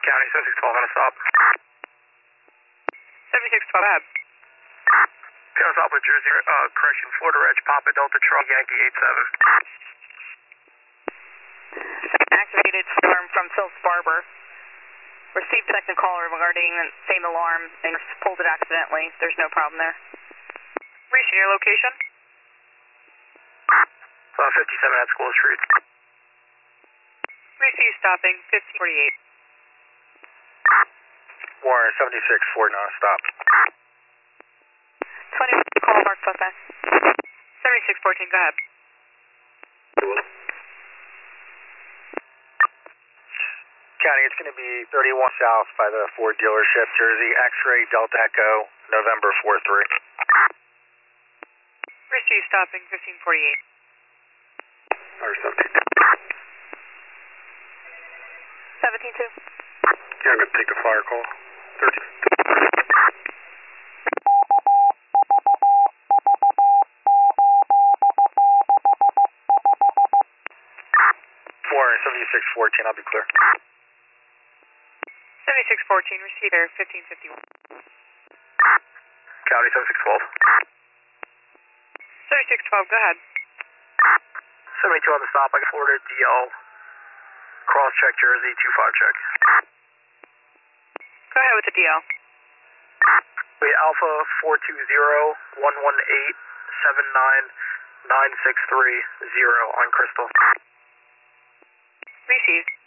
County, 7612 on a stop. 7612, ahead. Got a stop with Jersey, correction, Florida Ridge, Papa Delta Truck, Yankee 87. Activated storm from Phil's Barber. Received a second call regarding same alarm and pulled it accidentally. There's no problem there. Reaching your location? 57 at School Street. We see you stopping, 1548. Warren, 76 on a stop. 20 call mark suspect. 7614, go ahead. County, it's going to be 31 south by the Ford dealership, Jersey, X-ray, Delta Echo, November 43. We see you stopping, 1548. Or 17. 17-2. Yeah, I'm going to take the fire call. 13. Warren, 7614, I'll be clear. 7614, receive there, 1551. County, 7612. 7612, go ahead. 72 on the stop, I got Florida DL. Cross check Jersey, 25 check. Go ahead with the DL. Wait, Alpha 420-118-79963-0 on Crystal. Received.